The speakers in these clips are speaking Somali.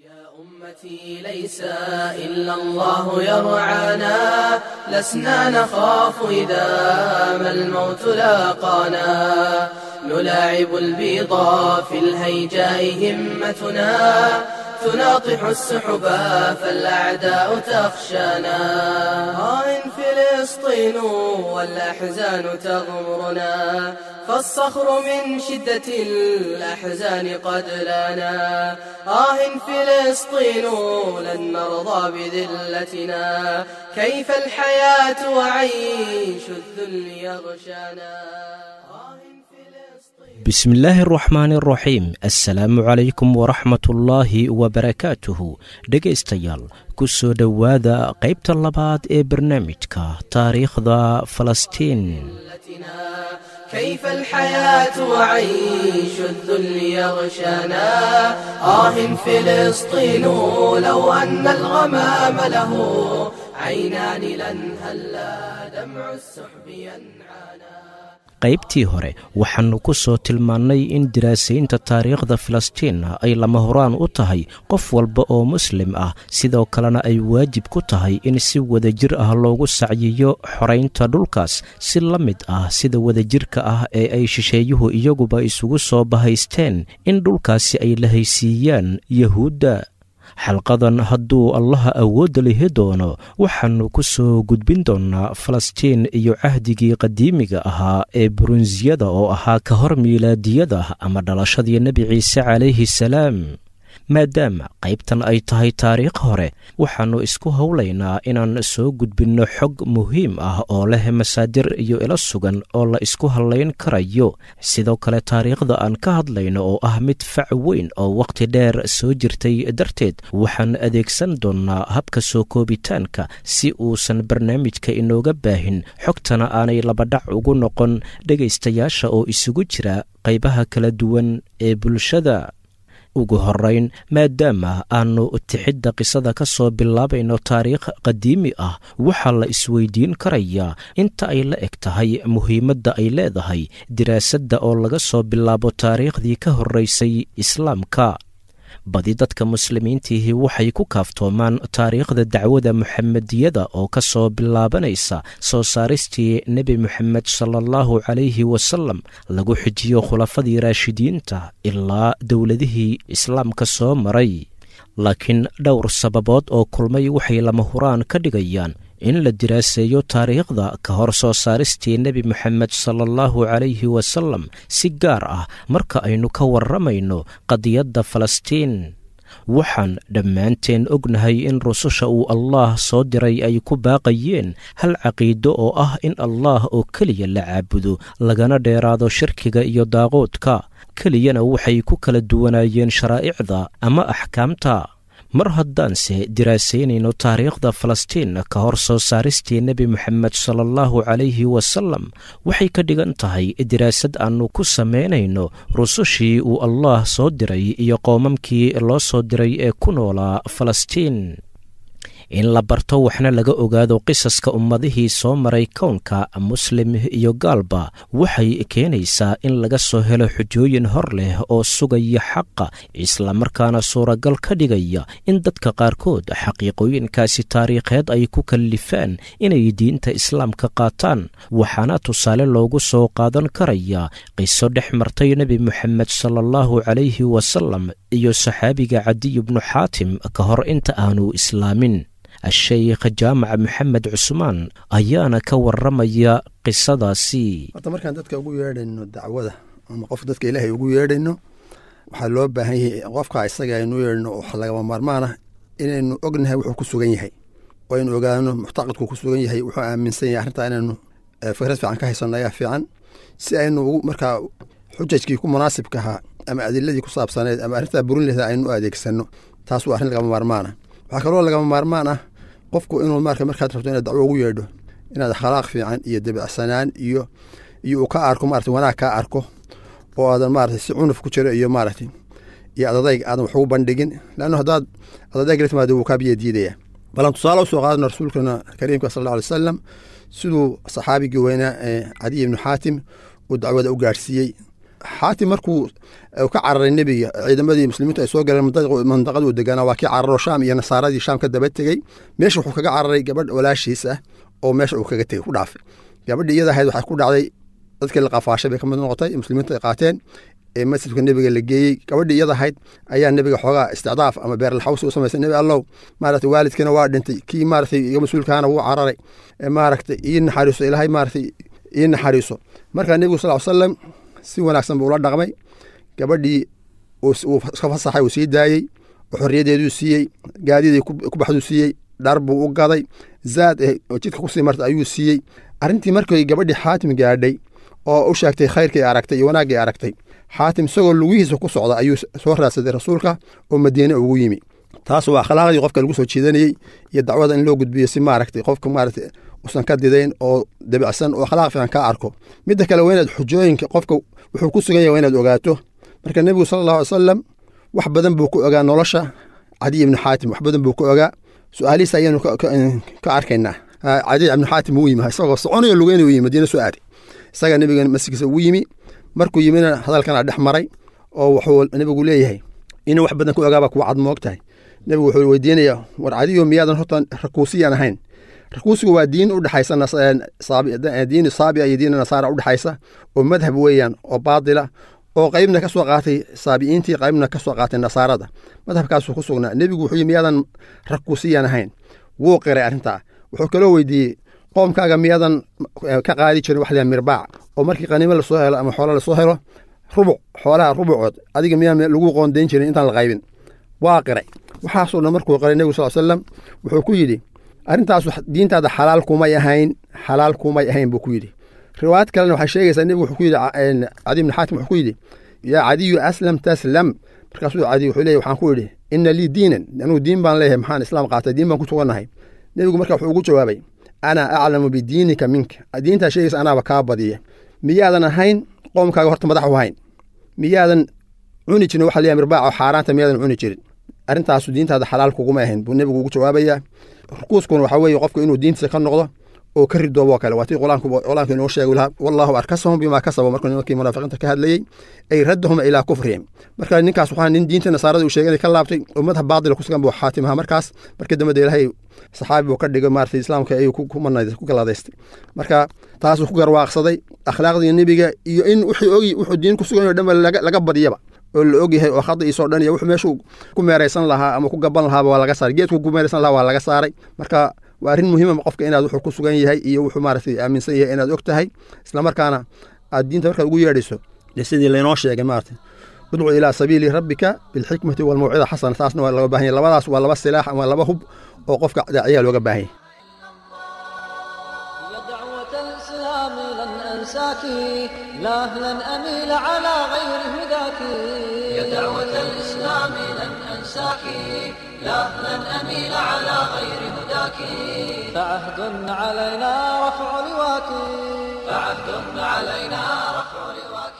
أمتي ليس إلا الله يرعانا لسنا نخاف إذا ما الموت لاقانا نلاعب البيضا في الهيجاء همتنا تناطح السحبا فالأعداء تخشانا فلسطين والأحزان تغمرنا فالصخر من شدة الأحزان قد لانا فلسطين لن نرضى بذلتنا كيف الحياة وعيش الذل يغشانا بسم الله الرحمن الرحيم السلام عليكم ورحمة الله وبركاته dhegaystayaal ku soo dhowaada qaybta labaad ee barnaamijka taariikhda Falastiin كيف الحياة وعيش الذل يغشانا فلسطين لو أن الغمام له عينان لن هلا دمع السحب ينعانا qaybtii hore waxaannu ku soo tilmaannay in diraasaynta taariikhda Falastiin ay lama huraan u tahay qof walba oo muslim ah sidoo kalena ay waajib ku tahay in si wadajir ah loogu sacyiyo xoreynta dhulkaas si la mid ah sida wadajirka ah ee ay shisheeyuhu iyaguba isugu soo bahaysteen in dhulkaasi ay la haysiiyaan Yahuudda xalqadan hadduu allaha awoodda lihi doono waxaannu ku soo gudbin doonnaa Falastiin iyo cahdigii qadiimiga ahaa ee burunsiyada oo ahaa ka hor miilaadiyada ama dhalashadii nebi ciise calayhi salaam maadaama qaybtan ay tahay taariikh hore waxaannu isku howlaynaa inaan soo gudbinno xog muhiim ah oo leh masaadir iyo ilo sugan oo la isku hallayn karayo sidoo kale taariikhda aan ka hadlayno oo ah mid fac weyn oo wakhti dheer soo jirtay darteed waxaan adeegsan doonnaa habka soo koobitaanka si uusan barnaamijka inooga baahin xogtana aanay labadhac ugu noqon dhegaystayaasha oo isugu jira qaybaha kala duwan ee bulshada ugu horayn maadaama aannu tixidda qisada ka soo bilaabayno taariikh qadiimi ah waxaa la isweydiin karayaa inta ay la eg tahay muhiimadda ay leedahay diraasadda oo laga soo bilaabo taariikhdii ka horraysay islaamka badi dadka muslimiintiihi waxay ku kaaftoomaan taariikhda dacwada muxamediyada oo ka soo bilaabanaysa soo saaristii nebi moxamed salaallahu calayhi wasalam lagu xijiyo khulafadii raashidiinta ilaa dowladihii islaamka soo maray laakiin dhowr sababood oo kulmay waxay lama huraan ka dhigayaan in la diraaseeyo taariikhda ka hor soo saaristii nebi moxamed salaallahu calayhi wasalam si gaar ah marka aynu ka warramayno qadiyadda Falastiin waxaan dhammaanteen ognahay in rususha uu allaah soo diray ay ku baaqayeen hal caqiido oo ah in allaah oo keliya la caabudo lagana dheeraado shirkiga iyo daaquudka keliyana waxay ku kala duwanaayeen sharaa'icda ama axkaamta mar haddaanse diraasaynayno taariikhda Falastiin ka hor soo saaristii nebi moxamed salaallahu calayhi wasalam waxay ka dhigan tahay diraasad aannu ku samaynayno rusushii uu allaah soo diray iyo qoomamkii loo soo diray ee ku noolaa Falastiin in la barto waxna laga ogaado qisaska ummadihii soo maray kownka muslim iyo gaalba waxay keenaysaa in laga soo helo xujooyin hor leh oo sugaya xaqa islamarkaana suuragal ka dhigaya in dadka qaarkood xaqiiqooyinkaasi taariikheed ay ku kallifaan inay diinta islaamka qaataan waxaana tusaale loogu soo qaadan karaya qiso dhex martay nebi moxamed salaallahu calayhi wasalam iyo saxaabiga cadiy bnu xaatim ka hor inta aanu islaamin الشيخ جامع محمد عثمان ayaana ka waramaya qisadaasi horta markaan dadka ugu yeedhayno dacwada ama qof dadka ilaahay ugu yeedhayno waxaa loo baahan yahay qofka isaga aynu yeedhno waxa lagama maarmaan ah inaynu ognahay wuxuu ku sugan yahay oo aynu ogaano muctaqadku ku sugan yahay wuxuu aaminsan yahay arrintaa inaynu fikrad fiican ka haysanno ayaa fiican si aynu markaa xujajkii ku munaasibka ahaa ama adiladii ku saabsaneed ama arrintaa burin lehda aynu u adeegsanno taas waa arrin lagama maarmaan ah waxaa kaloo lagama maarmaan ah qofku inuu markaad rabto inaad dacwo ugu yeedho inaad akhlaaq fiican iyo dabacsanaan iyo uu ka arko maarata wanaag kaa arko oo aadan maarata si cunuf ku jiro iyo maarata iyo adadayg aadan wax ugu bandhigin laanno haddaad adadayg la timaado wuu kaa biyo diidaya balan tusaale u soo qaadano rasuulkana kariimka sal alla alay wasalam siduu saxaabigii weynaa cadiy ibnu xaatim uu dacwada u gaadhsiiyey xaatim markuu ka cararay nebiga ciidamadii muslimiintu ay soo galeen mandaqadu deganaa waa kii cararo shaam iyo nasaaradii shaam ka daba tegey meesha wuxuu kaga cararay gabadh walaashiis ah oo meesha uu kaga tegey ku dhaafay gabadhii iyada ahayd waxay ku dhacday dadkii la qafaashay bay ka mid noqotay muslimiintu ay qaateen ee masjidka nebiga la geeyey gabadhii iyada ahayd ayaa nebiga xoogaa isticdaaf ama beerlaxawsi u samaysay nebi allow maaragtay waalidkiina waa dhintay kii maaragtay iga mas-uulkaana wuu cararay maaragtay ii naxariiso ilaahay maaragtay ii naxariiso markaa nebigu sal salam si wanaagsan buu ula dhaqmay gabadhii uu iska fasaxay uu sii daayey oo xorriyaddeeduu siiyey gaadiday ku baxduu siiyey dhar buu u gaday zaad jidka kusii martay ayuu siiyey arrintii markay gabadhii xaatim gaadhay oo u sheegtay khayrkii aragtay iyo wanaaggii aragtay xaatim isagoo lugihiisa ku socda ayuu soo raadsaday rasuulka oo madiine ugu yimi taas waa akhlaaqdii qofka lagu soo jiidanayey iyo dacwada in loo gudbiyo si maaragtay qofka maaragtay usan ka didayn oo dabicsan oo akhlaaq fiican ka arko midda kale waa inaad xujooyinka qofka wuxuu ku sugan yahay waa inaad ogaato marka nebigu sala allahu alay wasalam wax badan buu ku ogaa nolosha cadiy ibnu xaatim wax badan buu ku ogaa su-aalihiisa ayaanu ka arkaynaa cadiy ibnu xaatim uu yimi isagoo soconayo lugeynayo u yimi madiina soo aaday isaga nebiga masjidkiisa ugu yimi markuu yimina hadalkana dhex maray oo wuxuu nebigu leeyahay inuu wax badan ku ogaaba kuwa cad moog tahay nebigu wuxuu weydiinayaa war cadiyo miyaadan horta rakuusiyaan ahayn rakuusigu waa diin u dhexaysa diin saabiya iyo diin nasaara u dhexaysa oo madhab weeyaan oo baatila oo qaybna ka soo qaatay saabiyiintii qaybna ka soo qaatay nasaarada madhabkaasuu ku sugnaa nebigu wuxuu yimi miyaadan rakuusiyaan ahayn wuu qiray arrintaa wuxuu kaloo weydiiyey qoomkaaga miyaadan ka qaadi jirin wax liya mirbaac oo markii qaniimo lasoo helo ama xoolo lasoo helo rubuc xoolaha rubucood adiga miyaan lagu qoondayn jirin intaan la qaybin waa qiray waxaasoo dhan markuu qiray nebigu sal slam wuxuu ku yidhi arrintaas diintaada xalaal kumay ahayn buu ku yidhi riwaayad kalena waxay sheegaysaa nebigu wuxuu ku yidhi cadiy ibnu xaatim wuxuu ku yidhi yaa cadiyu aslam taslam markaasuu cadiy wuxuu leeyahy waxaan ku yidhi ina lii diinan anigu diin baan leeyahay maxaan islaam qaatay diin baan ku sugannahay nebigu marka wuxuu ugu jawaabay ana aclamu bidiinika minka diintaa sheegaysa anaaba kaa badiya miyaadan ahayn qoomkaaga horta madax u hayn miyaadan cuni jirin waxa leeyahay mirbaaca xaaraanta miyaadan cuni jirin arrintaasu diintaada xalaal kuguma ahayn buu nebigu ugu jawaabayaa rukuuskuna waxaa weeye qofku inuu diintiisa ka noqdo oo ka ridoobo kale waatii qolaanku inoo sheegi lahaa wallahu arkasahum bimaa kasabuu markuu nimankii munaafiqiinta ka hadlayey ay raddahum ilaa kufrihim marka ninkaas waxaa nin diinta nasaarada uu sheegay ka laabtay oo madhab baatila ku sugan buu xaatim ahaa markaas markii dambe ilaahay saxaabi buu ka dhigay maartay islaamka ayuu ku galaadaystay marka taasuu ku garwaaqsaday akhlaaqdii nebiga iyo in wuxuu diin ku sugan oo dhan laga badiyaba oo la ogyahay oo khadiisoo dhan iyo wuxuu meeshuu ku meeraysan lahaa ama ku gaban lahaaba waa laga saaray geedku ku meeraysan lahaa waa laga saaray marka waa arrin muhiima qofka inaad wuxuu ku sugan yahay iyo wuxuu maaragtay aaminsan yahay inaad og tahay isla markaana aad diinta markaad ugu yeedhayso dee sidii laynoo sheegay maaragtay udcu ilaa sabiili rabbika bilxikmati walmawcida xasana taasna waa looga baahan yahay labadaas waa laba silaax ama laba hub oo qofka daaciyaa looga baahan yahay لا لن أميل على غير هداك يا دعوة الإسلام لن أنساك لا لن أميل على غير هداك فعهد علينا رفع لواك فعهد علينا رفع لواك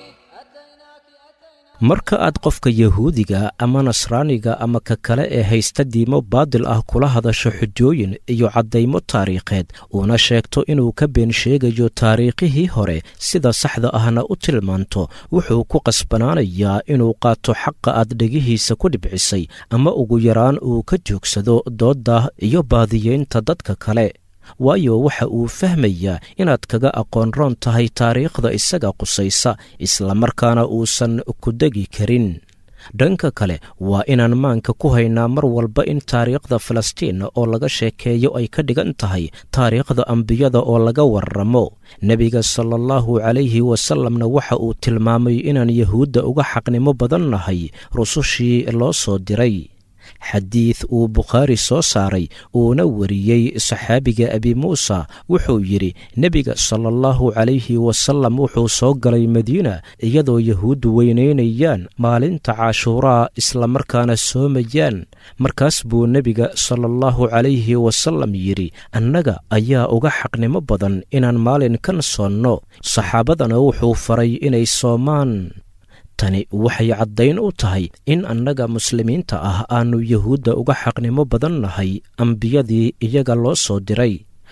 marka aad qofka yahuudiga ama nasraaniga ama ka kale ee haysta diimo baadil ah kula hadasho xujooyin iyo caddaymo taariikheed uuna sheegto inuu ka been sheegayo taariikhihii hore sida saxda ahna u tilmaanto wuxuu ku qasbanaanayaa inuu qaato xaqa aad dhegihiisa ku dhibcisay ama ugu yaraan uu ka joogsado doodda iyo baadiyeynta dadka kale waayo waxa uu fahmayaa inaad kaga aqoon roon tahay taariikhda isaga qusaysa islamarkaana uusan ku degi karin dhanka kale waa inaan maanka ku haynaa mar walba in taariikhda falastiin oo laga sheekeeyo ay ka dhigan tahay taariikhda ambiyada oo laga warramo nebiga sala allahu calayhi wasalamna waxa uu tilmaamay inaan yahuudda uga xaqnimo badan nahay rusushii loo soo diray xadiid uu bukhaari soo saaray uuna wariyey saxaabiga abi muusa wuxuu yidhi nebiga sala allahu calayhi wasalam wuxuu soo galay madiina iyadoo yahuuddu weynaynayaan maalinta cashuuraa islamarkaana soomayaan markaas buu nebiga sala allahu calayhi wasalam yidhi annaga ayaa uga xaqnimo badan inaan maalinkan soonno saxaabadana wuxuu faray inay soomaan tani waxay caddayn u tahay in annaga muslimiinta ah aannu yahuudda uga xaqnimo badan nahay ambiyadii iyaga loo soo diray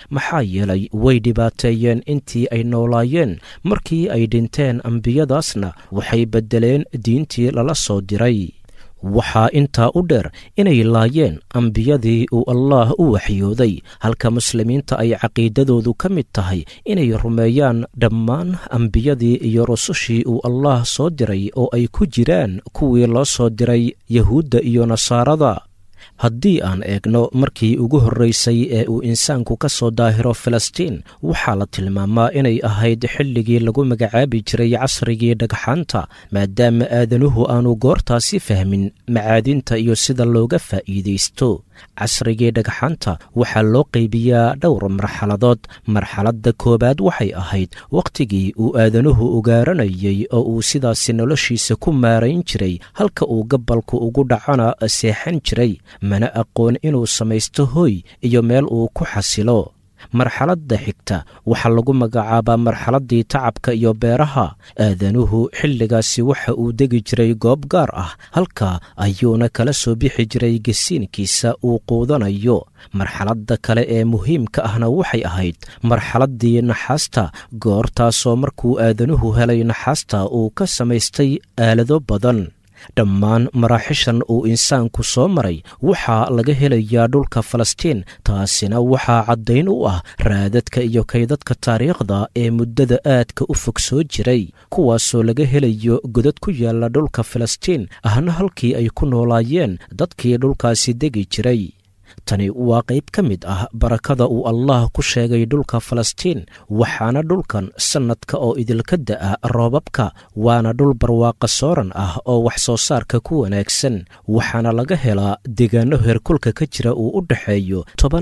maxaa yeelay way dhibaateeyeen intii ay noolaayeen, markii ay dhinteen ambiyadaasna waxay beddeleen diintii lala soo diray. waxaa intaa u dheer inay laayeen ambiyadii uu allaah u waxyooday, halka muslimiinta ay caqiidadoodu ka mid tahay inay rumeeyaan dhammaan ambiyadii iyo rusushii uu allaah soo diray oo ay ku jiraan kuwii loo soo diray yahuudda iyo nasaarada. haddii aan eegno markii ugu horraysay ee uu insaanku ka soo daahiro filistiin, waxaa la tilmaamaa inay ahayd xilligii lagu magacaabi jiray casrigii dhagxaanta, maadaama aadanuhu aanu goortaasi fahmin macaadinta iyo sida looga faa'iidaysto. casrigii dhagxaanta waxaa loo qaybiyaa dhowr marxaladood. marxaladda koowaad waxay ahayd wakhtigii uu aadanuhu ugaaranayay oo uu sidaasi noloshiisa ku maarayn jiray, halka uu gabalku ugu dhacana seexan jiray, mana aqoon inuu samaysto hoy iyo meel uu ku xasilo. marxaladda xigta waxaa lagu magacaabaa marxaladdii tacabka iyo beeraha. aadanuhu xilligaasi waxa uu degi jiray goob gaar ah, halka ayuuna kala soo bixi jiray gasiinkiisa uu quudanayo. marxaladda kale ee muhiimka ahna waxay ahayd marxaladdii naxaasta, goortaasoo markuu aadanuhu helay naxaasta uu ka samaystay aalado badan. dhammaan maraaxishan uu insaanku soo maray waxaa laga helayaa dhulka falastiin. taasina waxaa caddayn u ah raadadka iyo kaydadka taariikhda ee muddada aadka u fog soo jiray, kuwaasoo laga helayo godad ku yaalla dhulka falastiin ahna halkii ay ku noolaayeen dadkii dhulkaasi degi jiray. tani waa qayb ka mid ah barakada uu allaah ku sheegay dhulka falastiin. waxaana dhulkan sannadka oo idilka da'a roobabka, waana dhul barwaaqa sooran ah oo wax soo saarka ku wanaagsan. waxaana laga helaa deegaanno heerkulka ka jira uu u dhexeeyo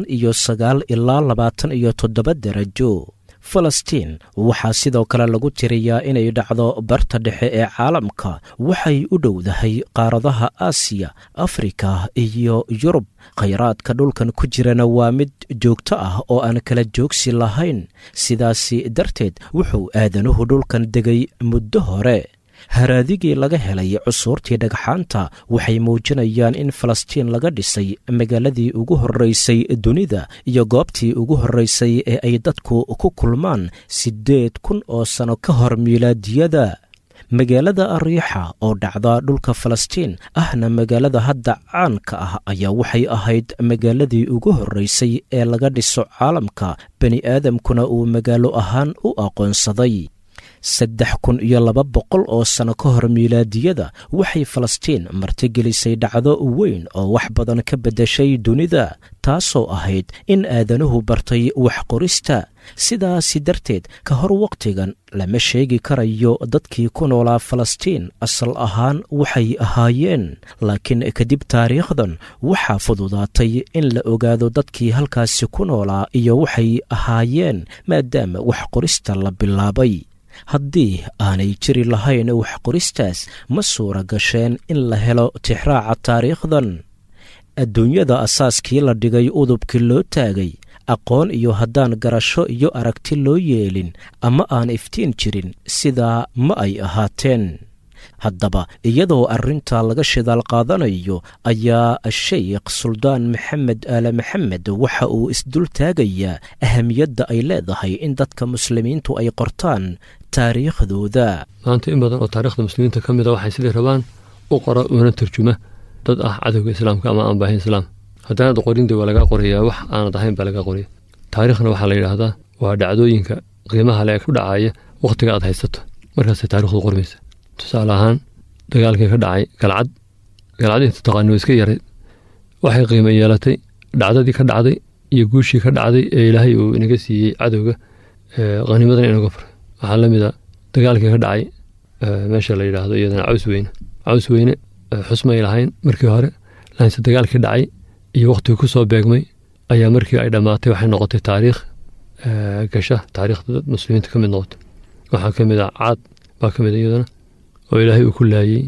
19 ilaa 27 darajo. falastiin waxaa sidoo kale lagu tiriyaa inay dhacdo barta dhexe ee caalamka. waxay u dhowdahay qaaradaha aasiya, afrika iyo yurub. khayraadka dhulkan ku jirana waa mid joogto ah oo aan kala joogsi lahayn. sidaasi darteed wuxuu aadanuhu dhulkan degay muddo hore. haraadigii laga helay cusuurtii dhagxaanta waxay muujinayaan in falastiin laga dhisay magaaladii ugu horraysay dunida iyo goobtii ugu horraysay ee ay dadku ku kulmaan 8,000 oo sano ka hor miilaadiyada. magaalada ariixa oo dhacda dhulka falastiin ahna magaalada hadda caanka ah ayaa waxay ahayd magaaladii ugu horraysay ee laga dhiso caalamka, bani aadamkuna uu magaalo ahaan u aqoonsaday. 3,200 oo sano ka hor miilaadiyada waxay falastiin martigelisay dhacdo weyn oo wax badan ka beddeshay dunida, taasoo ahayd in aadanuhu bartay wax qorista. sidaasi darteed ka hor wakhtigan lama sheegi karayo dadkii ku noolaa falastiin asal ahaan waxay ahaayeen, laakiin kadib taariikhdan waxaa fududaatay in la ogaado dadkii halkaasi ku noolaa iyo waxay ahaayeen maadaama wax qorista la bilaabay. haddii aanay jiri lahayn wax qoristaas ma suura gasheen in la helo tixraaca taariikhdan. adduunyada asaaskii la dhigay udubkii loo taagay, aqoon iyo haddaan garasho iyo aragti loo yeelin ama aan iftiin jirin, sidaa ma ay ahaateen. haddaba iyadoo arrintaa laga shidaal qaadanayo ayaa sheikh suldaan maxamed aale maxamed waxa uu isdul taagayaa ahamiyadda ay leedahay in dadka muslimiintu ay qortaan taariikhdooda. maanta in badan oo taariikhda muslimiinta ka mida waxay sidii rabaan u qora una turjuma dad ah cadowga islaamka ama aan baahin islaam. haddaanad qorinde waa laga qorayaa, wax aanad ahayn baa laga qoraya. taariikhna waxaa la yidhaahdaa waa dhacdooyinka qiimaha le ee ku dhacaya wakhtiga aad haysato, markaasay taarikhdu qormaysa. tusaale ahaan dagaalkii ka dhacay galcadinta taqaani iska yaray, waxay qiimo yeelatay dhacdadii ka dhacday iyo guushii ka dhacday ee ilaahay uu inaga siiyey cadowga qanimadan inaga furay. waxaa la mid a dagaalkii ka dhacay meesha la yidhaahdo iyadana caws weyne xusmay lahayn markii hore, laakiinse dagaalkii dhacay iyo wakhtigii ku soo beegmay ayaa markii ay dhammaatay waxay noqotay taariikh gasha taariikhda dad muslimiinta ka mid noqotay. waxaa ka mid a caad baa ka mid a iyadana oo ilaahay uu ku laayey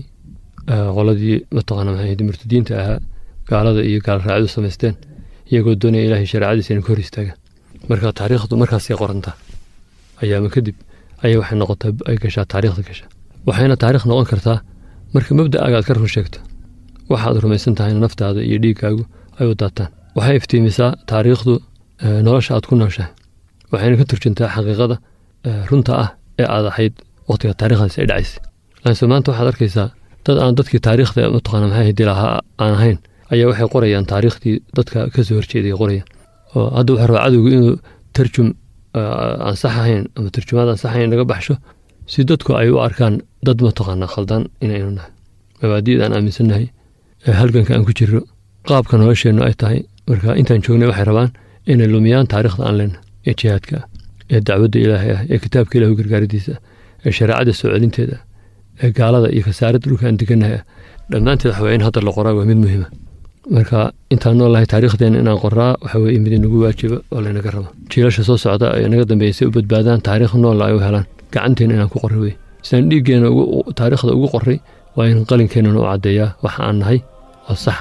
qoladii mataqaana maxay murtadiinta ahaa, gaalada iyo gaal raacidu samaysteen iyagoo doonaya ilaahay shareecadiisa inay ka hor istaagaan. marka taariikhdu markaasay qorantaa, ayaama kadib ayay waxay noqotaa ay gashaa taariikhda gasha. waxayna taariikh noqon kartaa marka mabda'aaga aad ka run sheegto, waxaad rumaysan tahayna naftaada iyo dhiiggaagu ay u daataan. waxay iftiimisaa taariikhdu nolosha aad ku nooshahay waxayna ka turjuntaa xaqiiqada runta ah ee aad ahayd waqtiga taariikhdaasi ay dhacaysay laakiin maanta waxaad arkaysaa dad aan dadkii taariikhda mataqaana maxay hidi lahaa aan ahayn ayaa waxay qorayaan taariikhdii dadka ka soo horjeeday qoraya oo hadda waxaa rabaa cadowgu inuu tarjum aan sax ahayn ama tarjumaad aan sax ahayn naga baxsho si dadku ay u arkaan dad mataqaana khaldan inaynu nahay mabaadi'da aan aaminsannahay halganka aan ku jirro qaabka nolosheennu ay tahay marka intaan joognay waxay rabaan inay lumiyaan taariikhda aan leenahay ee jihaadka ah ee dacwadda ilaahay ah ee kitaabka ilaahu gargaaridiisa ee shareecada soo celinteeda ee gaalada iyo kasaaradda dhulka aan degannahay ah dhammaanteed waxa weye in hadda la qoraa waa mid muhiima marka intaan noolahay taariikhdeena inaan qoraa waxa weye mid inagu waajiba oo laynaga rabo jiilasha soo socda ee naga dambeeya si u badbaadaan taariikh noola ay u helaan gacanteena inaan ku qorra wey sidaan dhiiggeena taariikhda ugu qorray waa in qalinkeenana u caddeeyaa waxa aan nahay oo sax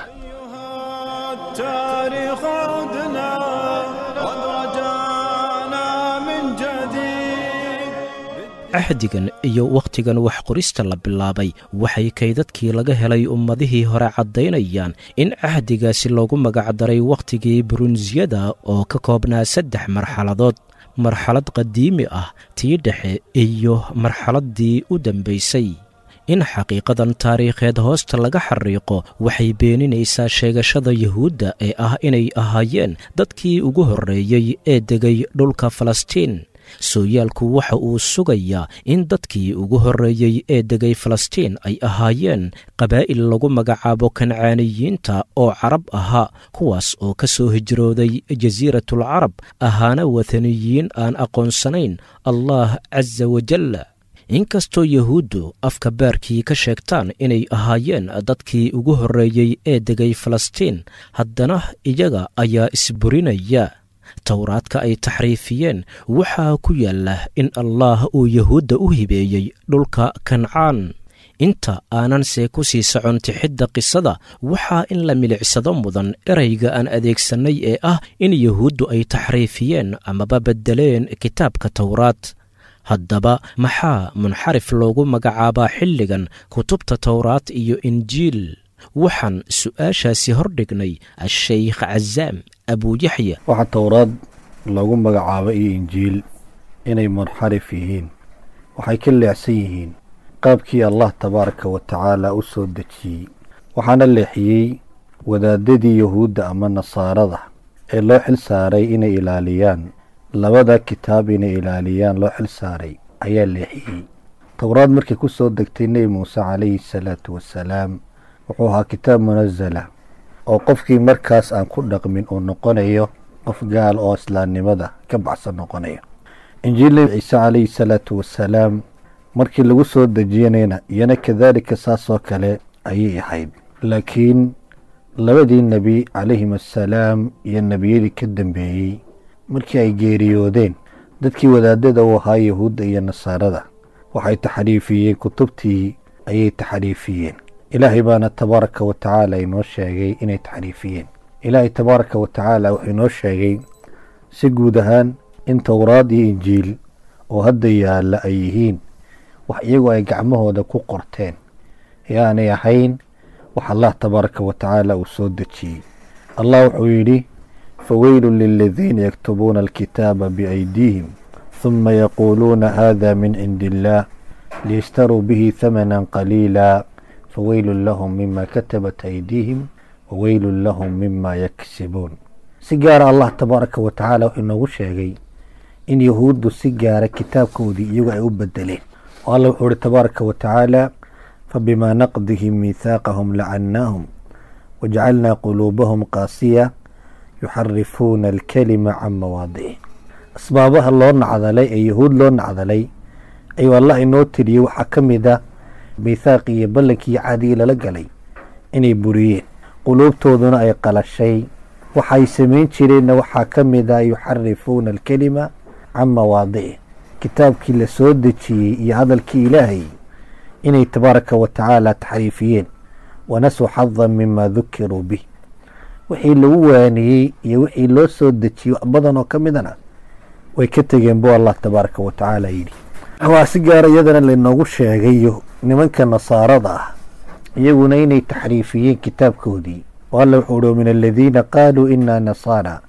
cahdigan iyo wakhtigan wax qorista la bilaabay waxay kaydadkii laga helay ummadihii hore caddaynayaan in cahdigaasi loogu magacdaray wakhtigii burunsiyada oo ka koobnaa 3 marxaladood marxalad qadiimi ah tii dhexe iyo marxaladdii u dambaysay in xaqiiqadan taariikheed hoosta laga xariiqo waxay beeninaysaa sheegashada yuhuudda ee ah inay ahaayeen dadkii ugu horreeyey ee degay dhulka falastiin sooyaalku waxa uu sugayaa in dadkii ugu horreeyey ee degay falastiin ay ahaayeen qabaa'il lagu magacaabo kancaaniyiinta oo carab ahaa kuwaas oo ka soo hijrooday jasiiratul carab ahaana wathaniyiin aan aqoonsanayn allah casa wajalla inkastoo yuhuuddu afka baarkii ka sheegtaan inay ahaayeen dadkii ugu horreeyey ee degay falastiin haddana iyaga ayaa isburinaya towraadka ay taxriifiyeen waxaa ku yaalla in allaah uu yuhuudda u hibeeyey dhulka kancaan inta aananse ku sii socon tixidda qisada waxaa in la milicsado mudan erayga aan adeegsannay ee ah in yuhuuddu ay taxriifiyeen amaba beddeleen kitaabka towraad haddaba maxaa munxarif loogu magacaabaa xilligan kutubta towraad iyo injiil waxaan su'aashaasi hordhignay ashaykh cazaam abuuyaxya waxaa towraad loogu magacaabo iyo injiil inay munxarif yihiin waxay ka leexsan yihiin qaabkii allah tabaaraka wa tacaala u soo dejiyey waxaana leexiyey wadaadadii yuhuudda ama nasaarada ee loo xil saaray inay ilaaliyaan labada kitaab inay ilaaliyaan loo xil saaray ayaa leexiyey towraad markay ku soo degtay nebi muuse calayhi salaatu wasalaam wuxuu ahaa kitaab munazala oo qofkii markaas aan ku dhaqmin uu noqonayo qof gaal oo islaamnimada ka baxsan noqonayo injiil nebi ciise calayhi salaatu wasalaam markii lagu soo dejiyanayna iyana kadaalika saasoo kale ayay ahayd laakiin labadii nebi calayhim assalaam iyo nebiyadii ka dambeeyey markii ay geeriyoodeen dadkii wadaadada u ahaa yuhuudda iyo nasaarada waxay taxriifiyeen kutubtii ayay taxriifiyeen ilaahay baana tabaaraka wa tacaala inoo sheegay inay taxriifiyeen ilaahay tabaaraka wa tacaala wuxuu inoo sheegay si guud ahaan in towraad iyo injiil oo hadda yaalla ay yihiin wax iyagu ay gacmahooda ku qorteen ee aanay ahayn wax allah tabaaraka wa tacaala uu soo dejiyey allah wuxuu yidhi faweylun liladiina yaktubuuna alkitaaba biaydiihim huma yaquuluuna hada min cindi illaah liyashtaruu bihi hamanan qaliila faweylun lahum mima katabat aydiihim waweylun lahum mima yaksibuun si gaara allah tabaaraka wa tacaala wuxuu inoogu sheegay in yuhuuddu si gaara kitaabkoodii iyagu ay u bedeleen oo alla wuxuu ihi tabaaraka wa tacaala fabimaa naqdihim miithaaqahum lacannaahum wajacalnaa quluubahum qaasiya yuxarifuuna alkalima can mawaadicih asbaabaha loo nacdalay ee yuhuud loo nacdalay ayuu allah inoo tiriyey waxaa ka mid a miithaaqii iyo ballankii caadii lala galay inay buriyeen quluubtooduna ay qalashay waxay samayn jireenna waxaa ka mid a yuxarifuuna alkalima can mawaadicih kitaabkii la soo dejiyey iyo hadalkii ilaahay inay tabaaraka wa tacaala taxriifiyeen wanasuu xadan mima dukiruu bih wixii lagu waaniyey iyo wixii loo soo dejiyey wax badan oo ka midana way ka tegeen buu allah tabaaraka wa tacaala yidhi waa si gaara iyadana laynoogu sheegayo nimanka nasaarada ah iyaguna inay taxriifiyeen kitaabkoodii oo alla wuxuu uhi min aladiina qaaluu inaa nasaara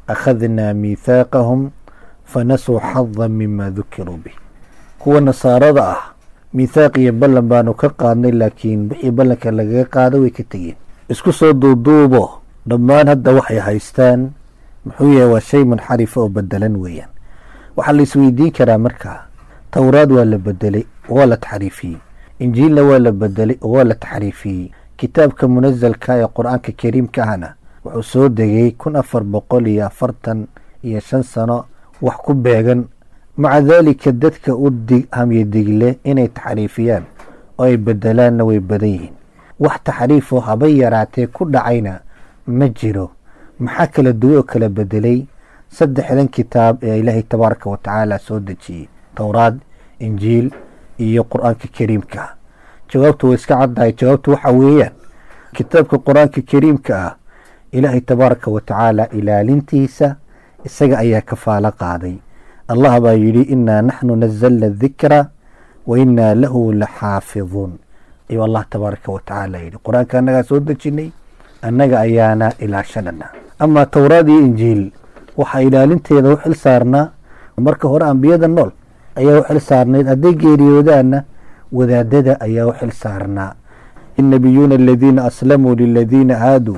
akhadnaa miithaaqahum fanasuu xadan mima dukiruu bih. kuwa nasaarada ah miithaaq iyo ballan baanu ka qaadnay, laakiin wixii ballanka lagaga qaado way ka tegeen. isku soo duuduubo dhammaan hadda waxay haystaan muxuu yahay waa shay munxarifa oo bedelan weeyaan. waxaa la isweydiin karaa markaa, towraad waa la bedelay waa la taxriifiyey, injiilna waa la bedelay waa la taxriifiyey, kitaabka munazalka ee qur-aanka kariimka ahna wuxuu soo degay 1445 sano wax ku beegan. maca daalika dadka u hamyadigle inay taxriifiyaan oo ay bedelaanna way badan yihiin. wax taxriifoo haba yaraatee ku dhacayna ma jiro. maxaa kala duwan oo kala bedelay 3 kitaab ee ilaahay tabaaraka wa tacaala soo dejiyey, towraad, injiil iyo qur-aanka kariimka. jawaabtu way iska caddahay. jawaabtu waxa weeyaan kitaabka qur-aanka kariimka ah ilaahay tabaaraka wa tacaala ilaalintiisa isaga ayaa kafaalo qaaday. allah baa yidhi inaa naxnu nazalna dikra wa inaa lahu laxaafiduun. ayuu allah tabaaraka wa tacaala yidhi, qur-aanka annagaa soo dejinay, annaga ayaana ilaashanana. amaa towraad iyo injiil waxaa ilaalinteeda u xil saarnaa marka hore ambiyada nool ayaa u xil saarnayd, hadday geeriyoodaanna wadaadada ayaa u xil saarnaa. النبيون الذين أسلموا للذين هادوا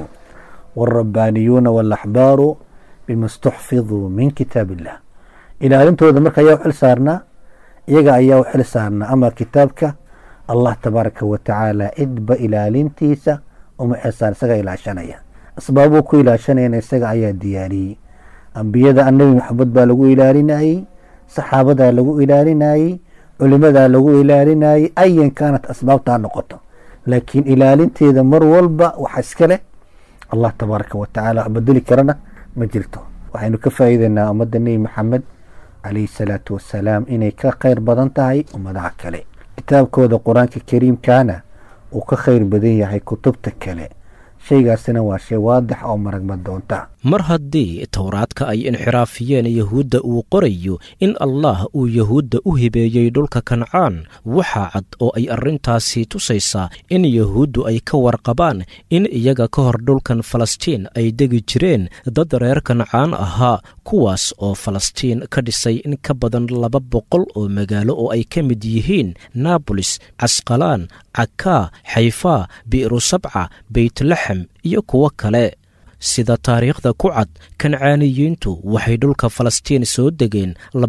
والربانيون والأحبار بما استحفظوا من كتاب الله. إلى أنتو ذا مركا يو حل سارنا يقع يو حل سارنا. أما كتابك الله تبارك وتعالى إدب إلى لنتيسة وما حسان سقع إلى شنية أسبابك إلى شنية سقع يا دياري. أنبياء النبي محمد بالغو إلى رناي، صحابة لغو إلى رناي، علماء لغو إلى رناي، أيا كانت أسبابتها نقطة. laakiin ilaalinteeda mar walba waxa iska leh allah tabaaraka wa tacaala. bedeli karana ma jirto. waxaynu ka faa'iidaynaa ummadda nebi maxamed calayhi salaatu wasalaam inay ka khayr badan tahay ummadaha kale. kitaabkooda qur-aanka kariimkaana uu ka khayr badan yahay kutubta kale. shaygaasina waa shay waadix oo maragma doonta. mar haddii towraadka ay inxiraafiyeen yahuudda uu qorayo in allah uu yahuudda u hibeeyey dhulka kancaan, waxaa cad oo ay arrintaasi tusaysaa in yahuuddu ay ka warqabaan in iyaga ka hor dhulkan falastiin ay degi jireen dad reer kancaan ahaa, kuwaas oo falastiin ka dhisay in ka badan 200 oo magaalo oo ay ka mid yihiin naabolis, casqalaan, cakaa, xayfaa, bi'ru sabca, beytlaxem iyo kuwo kale. sida taariikhda ku cad, kancaaniyiintu waxay dhulka falastiin soo degeen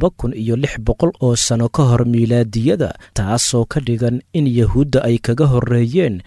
2600 oo sano ka hor miilaadiyada, taasoo ka dhigan in yahuudda ay kaga horreeyeen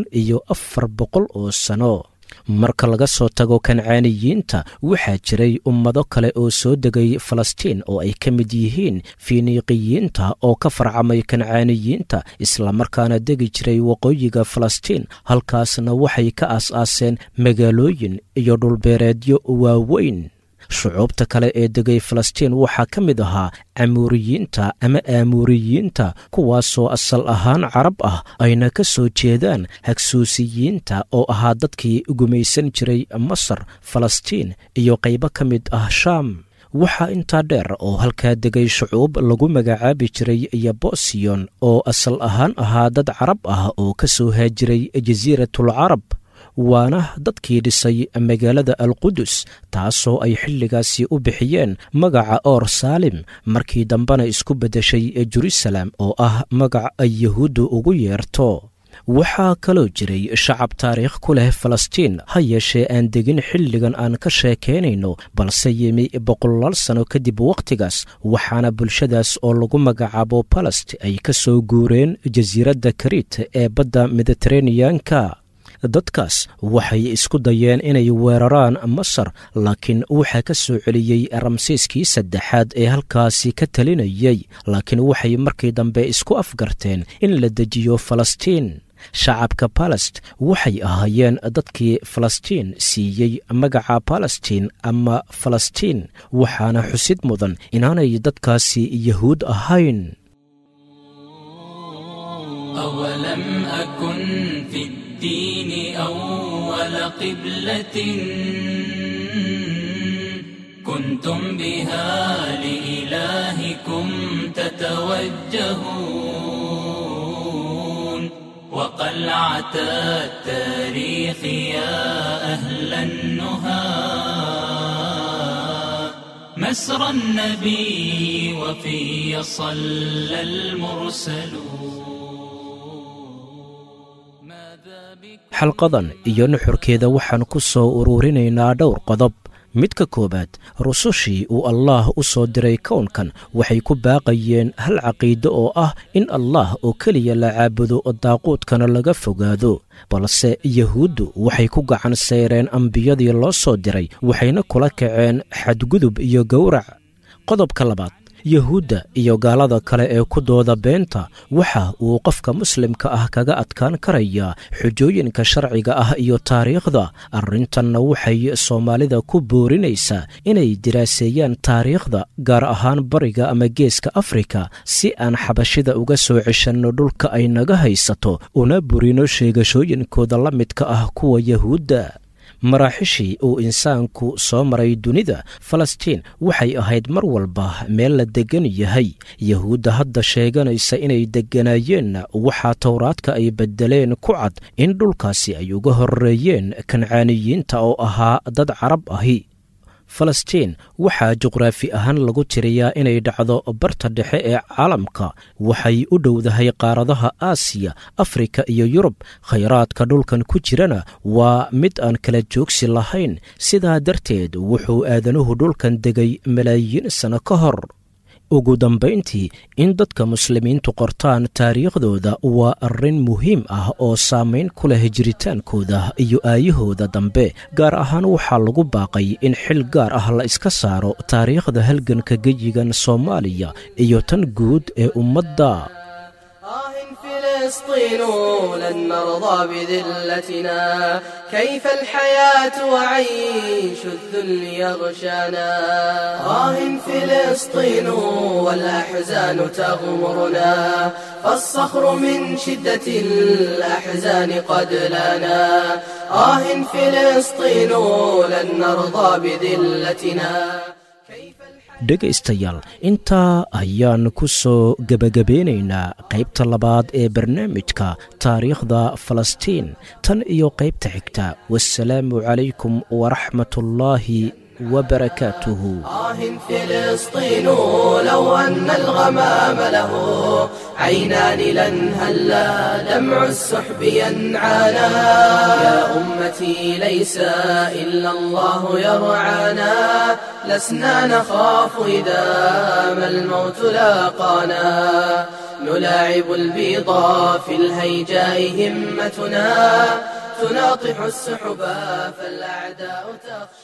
1400 oo sano. marka laga soo tago kancaaniyiinta, waxaa jiray ummado kale oo soo degay falastiin oo ay ka mid yihiin fiiniiqiyiinta oo ka farcamay kancaaniyiinta, islamarkaana degi jiray waqooyiga falastiin. halkaasna waxay ka aas-aaseen magaalooyin iyo dhulbeereedyo waaweyn. shucuubta kale ee degay falastiin waxaa ka mid ahaa camuuriyiinta ama aamuuriyiinta, kuwaasoo asal ahaan carab ah ayna ka soo jeedaan hagsuusiyiinta oo ahaa dadkii gumaysan jiray masar, falastiin iyo qaybo ka mid ah shaam. waxaa intaa dheer oo halkaa degay shucuub lagu magacaabi jiray yabosiyon oo asal ahaan ahaa dad carab ah oo ka soo haajiray jasiiratul carab, waana dadkii dhisay magaalada alqudus, taasoo ay xilligaasi u bixiyeen magaca oor saalim, markii dambena isku beddeshay jerusalem oo ah magac ay yahuuddu ugu yeerto. waxaa kaloo jiray shacab taariikh ku leh falastiin, ha yeeshee aan degin xilligan aan ka sheekaynayno, balse yimi 100 sano kadib wakhtigaas, waxaana bulshadaas oo lagu magacaabo balast ay ka soo guureen jasiiradda kariit ee badda mediteraneanka. dadkaas waxay isku dayeen inay weeraraan masar, laakiin waxaa ka soo celiyey ramsiiskii 3aad ee halkaasi ka talinayey, laakiin waxay markii dambe isku afgarteen in la dejiyo falastiin. shacabka balast waxay ahaayeen dadkii falastiin siiyey magaca balastiin ama falastiin, waxaana xusid mudan inaanay dadkaasi yahuud ahayn. أولم أكن في الدين أول قبلة كنتم بها لإلهكم تتوجهون وقلعة التاريخ يا أهل النهى مسرى النبي وفي صلى المرسلون. xalqadan iyo nuxurkeeda waxaan ku soo ururinaynaa dhowr qodob. midka koowaad, rusushii uu allaah u soo diray kownkan waxay ku baaqayeen hal caqiido oo ah in allaah oo keliya la caabudo oo daaquudkana laga fogaado, balse yahuuddu waxay ku gacan sayreen ambiyadii loo soo diray waxayna kula kaceen xadgudub iyo gowrac. qodobka labaad, yahuudda iyo gaalada kale ee ku dooda beenta waxa uu qofka muslimka ah kaga adkaan karayaa xujooyinka sharciga ah iyo taariikhda. arrintanna waxay soomaalida ku boorinaysaa inay diraaseeyaan taariikhda, gaar ahaan bariga ama geeska afrika, si aan xabashida uga soo ceshanno dhulka ay naga haysato una burino sheegashooyinkooda la midka ah kuwa yahuudda. maraaxishii uu insaanku soo maray dunida, falastiin waxay ahayd mar walba meel la deggan yahay. yahuudda hadda sheeganaysa inay degganaayeenna waxaa towraadka ay beddeleen ku cad in dhulkaasi ay uga horreeyeen kancaaniyiinta oo ahaa dad carab ahi. falastiin waxaa juqraafi ahaan lagu tiriyaa inay dhacdo barta dhexe ee caalamka. waxay u dhowdahay qaaradaha aasiya, afrika iyo yurub. khayraadka dhulkan ku jirana waa mid aan kala joogsi lahayn. sidaa darteed wuxuu aadanuhu dhulkan degay malaayiin sano ka hor. ugu dambayntii, in dadka muslimiintu qortaan taariikhdooda waa arrin muhiim ah oo saamayn ku leh jiritaankooda iyo aayahooda dambe. gaar ahaan waxaa lagu baaqay in xil gaar ah la iska saaro taariikhda halganka geyigan soomaaliya iyo tan guud ee ummadda. فلسطين لن نرضى بذلتنا، كيف الحياة وعيش الذل يغشانا. فلسطين والأحزان تغمرنا، فالصخر من شدة الأحزان قد لنا. فلسطين لن نرضى بذلتنا. dhegaystayaal, intaa ayaan ku soo gebagabeynaynaa qaybta labaad ee barnaamijka taariikhda falastiin. tan iyo qaybta xigta, wassalaamu calaykum waraxmatullaahi وبركاته. فلسطين لو أن الغمام له عينان لن هلا دمع السحب ينعانا. يا أمتي ليس إلا الله يرعانا، لسنا نخاف إذا ما الموت لاقانا. نلاعب البيضا في الهيجاء همتنا، تناطح السحبا فالأعداء تخشى.